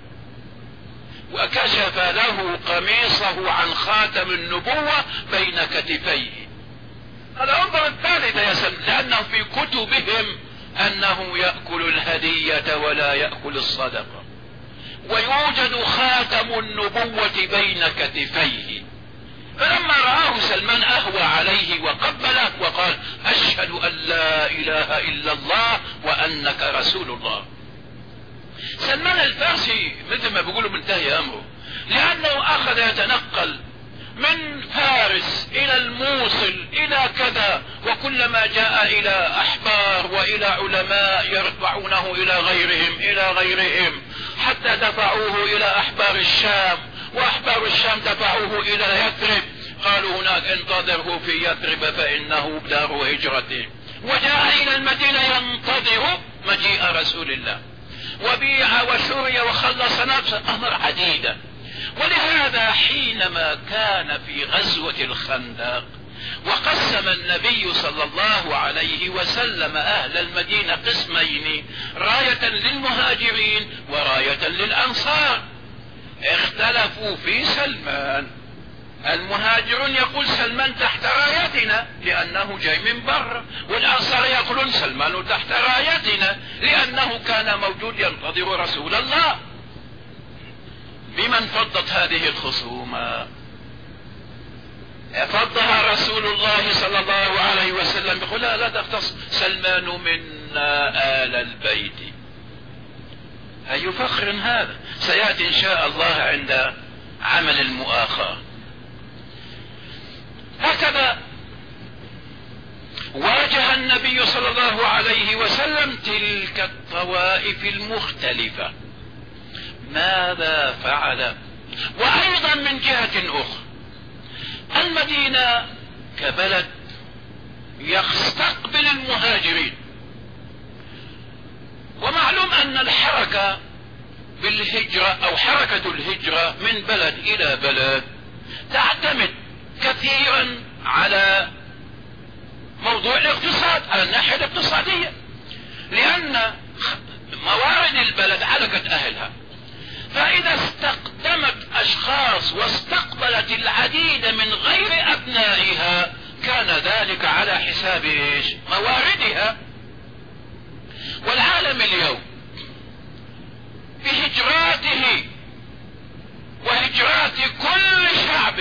وكشف له قميصه عن خاتم النبوة بين كتفيه. قال انظر الثالثة يا سلمان، لأنه في كتبهم أنه يأكل الهدية ولا يأكل الصدقة، ويوجد خاتم النبوة بين كتفيه. فلما رآه سلمان أهوى عليه وقبله وقال أشهد أن لا إله إلا الله وأنك رسول الله. سلمان الفارسي مثل ما بيقولوا منتهي أمره، لأنه أخذ يتنقل من فارس إلى الموصل إلى كذا، وكلما جاء إلى أحبار وإلى علماء يرفعونه إلى غيرهم حتى دفعوه إلى أحبار الشام، وأحبار الشام دفعوه إلى يثرب، قالوا هناك انتظره في يثرب فإنه دار هجرته، وجاء إلى المدينة ينتظر مجيء رسول الله، وبيع وشري وخلص نفسه، أمر عديدة. ولهذا حينما كان في غزوة الخندق وقسم النبي صلى الله عليه وسلم أهل المدينة قسمين، راية للمهاجرين وراية للأنصار، اختلفوا في سلمان. المهاجرون يقول سلمان تحت رايتنا لأنه جاي من بر، والأنصار يقولون سلمان تحت رايتنا لأنه كان موجود ينتظر رسول الله. بمن فضت هذه الخصومة؟ فضها رسول الله صلى الله عليه وسلم يقول لا تختص سلمان منا آل البيت. أي فخر هذا، سيأتي إن شاء الله عند عمل المؤاخاة. هكذا واجه النبي صلى الله عليه وسلم تلك الطوائف المختلفة. ماذا فعل؟ وأيضا من جهة أخرى، المدينة كبلد يستقبل المهاجرين، ومعلوم أن الحركة بالهجرة أو حركة الهجرة من بلد إلى بلد تعتمد كثيرا على موضوع الاقتصاد، على الناحية الاقتصادية، لأن موارد البلد علقت أهلها، فإذا استقدمت أشخاص واستقبلت العديد من غير أبنائها كان ذلك على حساب إيش؟ مواردها. والعالم اليوم بهجراته وهجرات كل شعب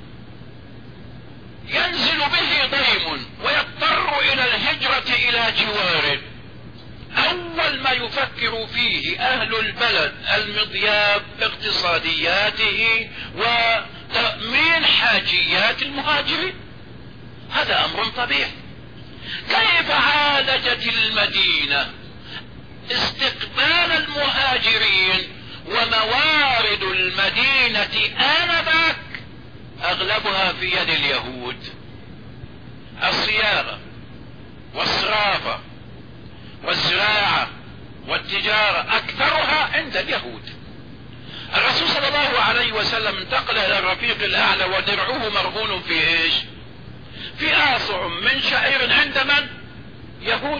ينزل به ضيم ويضطر إلى الهجرة إلى جواره، أول ما يفكر فيه أهل البلد المضياب باقتصادياته وتأمين حاجيات المهاجرين. هذا أمر طبيعي. كيف عالجت المدينة استقبال المهاجرين وموارد المدينة آنذاك أغلبها في يد اليهود؟ الصياغة والصرافة والزراعة والتجارة أكثرها عند اليهود. الرسول صلى الله عليه وسلم انتقل إلى الرفيق الأعلى ودرعه مرهون في إيش؟ في آصع من شعير عند من؟ يهود.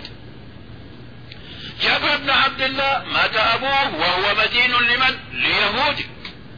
جابر بن عبد الله مات أبوه وهو مدين لمن؟ ليهودي.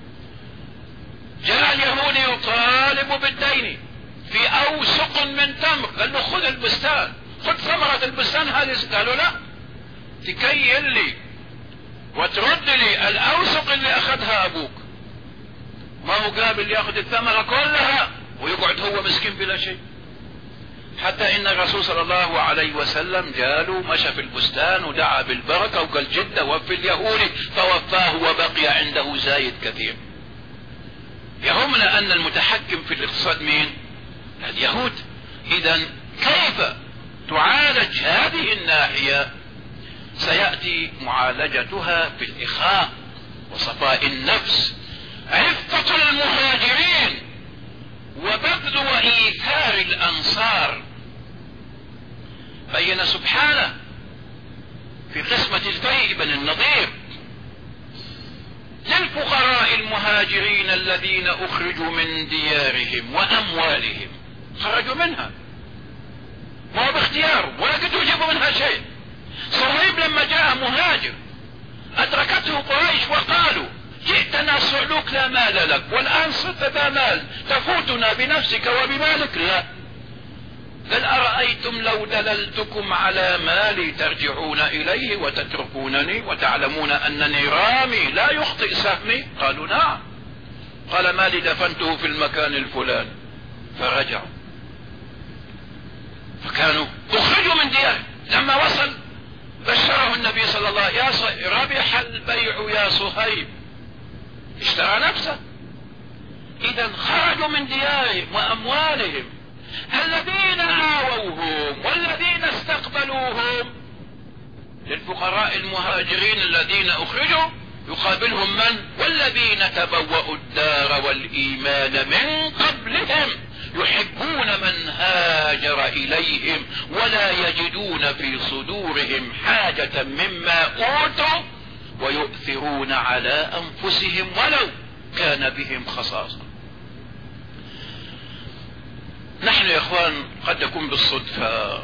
جاء اليهودي يطالب بالدين في أوسق من تمر، قال له خذ البستان، خذ ثمرة البستان هذه. قالوا لا، تكيل لي وترد لي الأوسق اللي أخذها أبوك. ما هو قابل يأخذ الثمرة كلها ويقعد هو مسكين بلا شيء. حتى إن الرسول صلى الله عليه وسلم جاله مشى في البستان ودعا بالبركة وقال جد وفي اليهودي، فوفاه وبقي عنده زايد كثير. يهمنا أن المتحكم في الاقتصاد مين؟ اليهود. إذن كيف تعالج هذه الناحية؟ سيأتي معالجتها في الإخاء وصفاء النفس، عفة المهاجرين وبذل وإيثار الأنصار. بين سبحانه في قسمة الفيء بن النضير للفقراء المهاجرين الذين اخرجوا من ديارهم واموالهم، خرجوا منها ما هو باختيار ولا قدروا يجيبوا منها شيء. صهيب لما جاء مهاجر ادركته قريش وقالوا جئتنا صعلوك لا مال لك والان صرت ذا مال تفوتنا بنفسك وبمالك. لا، قال أرأيتم لو دللتكم على مالي ترجعون إليه وتتركونني وتعلمون أنني رامي لا يخطئ سهمي؟ قالوا نعم. قال مالي دفنته في المكان الفلاني. فرجعوا فكانوا اخرجوا من ديارهم. لما وصل بشره النبي صلى الله عليه وسلم ربح البيع يا صهيب، اشترى نفسه. إذا خرجوا من ديارهم وأموالهم. الذين آووهم والذين استقبلوهم للفقراء المهاجرين الذين اخرجوا يقابلهم من؟ والذين تبوأوا الدار والإيمان من قبلهم يحبون من هاجر إليهم ولا يجدون في صدورهم حاجة مما أوتوا ويؤثرون على أنفسهم ولو كان بهم خصاصة. نحن يا اخوان قد يكون بالصدفة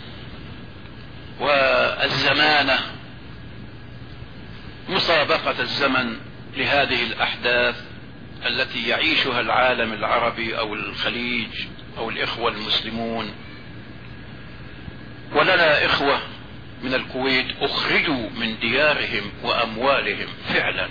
والزمانة مسابقة الزمن لهذه الأحداث التي يعيشها العالم العربي أو الخليج أو الإخوة المسلمون. ولنا إخوة من الكويت أخرجوا من ديارهم وأموالهم فعلا،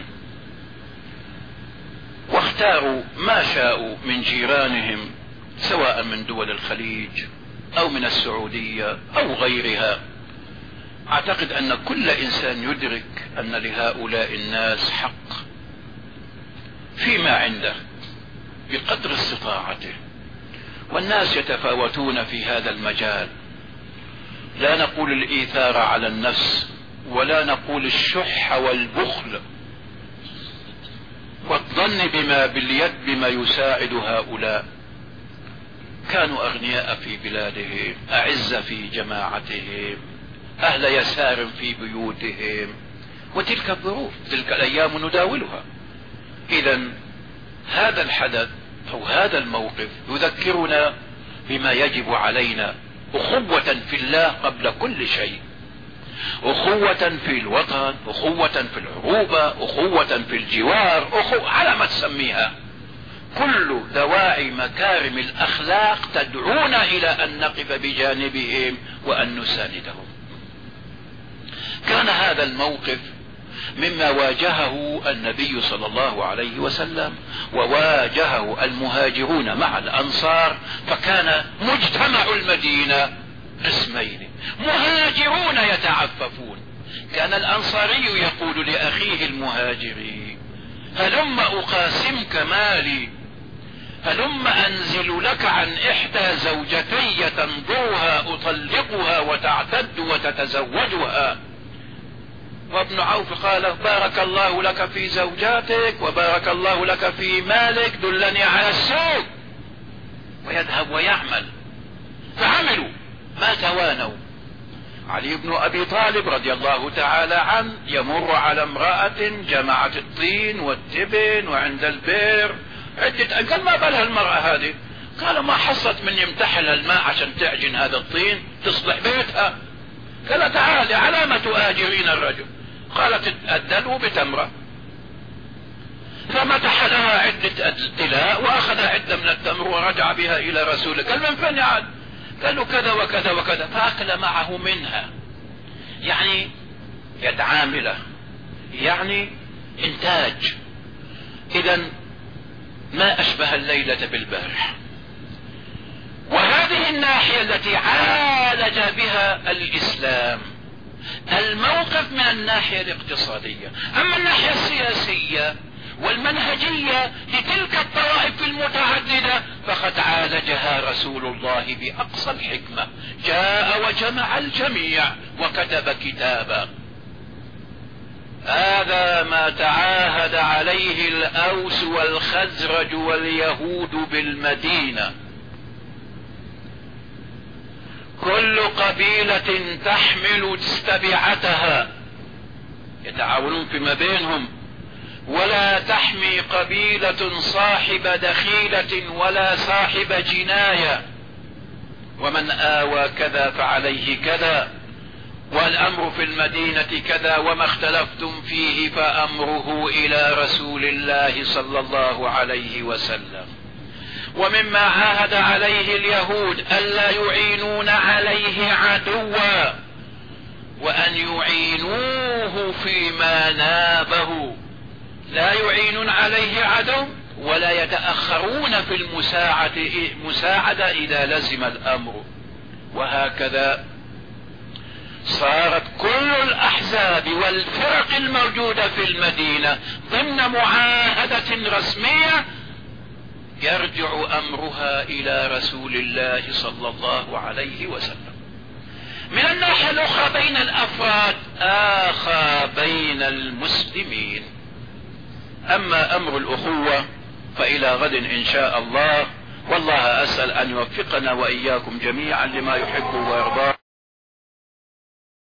واختاروا ما شاءوا من جيرانهم سواء من دول الخليج أو من السعودية أو غيرها. أعتقد أن كل إنسان يدرك أن لهؤلاء الناس حق فيما عنده بقدر استطاعته، والناس يتفاوتون في هذا المجال. لا نقول الإيثار على النفس ولا نقول الشح والبخل والظن بما باليد بما يساعد هؤلاء. كانوا أغنياء في بلادهم، أعز في جماعتهم، أهل يسار في بيوتهم، وتلك الظروف تلك الأيام نداولها. إذا هذا الحدث أو هذا الموقف يذكرنا بما يجب علينا، أخوة في الله قبل كل شيء، أخوة في الوطن، أخوة في العروبة، أخوة في الجوار، أخوة على ما تسميها. كل دواعي مكارم الأخلاق تدعونا إلى أن نقف بجانبهم وأن نساندهم. كان هذا الموقف مما واجهه النبي صلى الله عليه وسلم وواجهه المهاجرون مع الأنصار، فكان مجتمع المدينة قسمين، مهاجرون يتعففون. كان الأنصاري يقول لأخيه المهاجري هلم أقاسمك مالي، هلم أنزل لك عن إحدى زوجتي تنظرها أطلقها وتعتد وتتزوجها. وابن عوف قال بارك الله لك في زوجاتك وبارك الله لك في مالك، دلني على السوق. ويذهب ويعمل. فعملوا ما توانوا. علي بن أبي طالب رضي الله تعالى عنه يمر على امرأة جمعت الطين والتبن وعند البئر عدة. قال ما بالها المرأة هذه؟ قال ما حصت من يمتحلها الماء عشان تعجن هذا الطين تصلح بيتها. قال تعالي على ما تؤاجرين الرجل؟ قالت الدلو بتمرة. فمتح لها عدة دلاء وأخذ عدة من التمر ورجع بها إلى رسوله. قال من فين يعد؟ قال له كذا وكذا وكذا. فأكل معه منها، يعني يد عاملة، يعني إنتاج. إذا ما أشبه الليلة بالبارح. وهذه الناحية التي عالج بها الإسلام الموقف من الناحية الاقتصادية. أما الناحية السياسية والمنهجية لتلك الطوائف المتعددة فقد عالجها رسول الله بأقصى الحكمة. جاء وجمع الجميع وكتب كتابا. هذا ما تعاهد عليه الأوس والخزرج واليهود بالمدينة. كل قبيلة تحمل تبعتها، يتعاونون فيما بينهم، ولا تحمي قبيلة صاحب دخيلة ولا صاحب جناية، ومن آوى كذا فعليه كذا، والأمر في المدينة كذا، وما اختلفتم فيه فأمره إلى رسول الله صلى الله عليه وسلم. ومما عاهد عليه اليهود ألا يعينون عليه عدوا، وأن يعينوه فيما نابه، لا يعينون عليه عدو ولا يتأخرون في المساعدة إذا لزم الأمر. وهكذا صارت كل الأحزاب والفرق الموجودة في المدينة ضمن معاهدة رسمية يرجع أمرها إلى رسول الله صلى الله عليه وسلم. من الناحية الأخرى بين الأفراد آخى بين المسلمين. أما أمر الأخوة فإلى غد إن شاء الله، والله أسأل أن يوفقنا وإياكم جميعا لما يحب ويرضاه.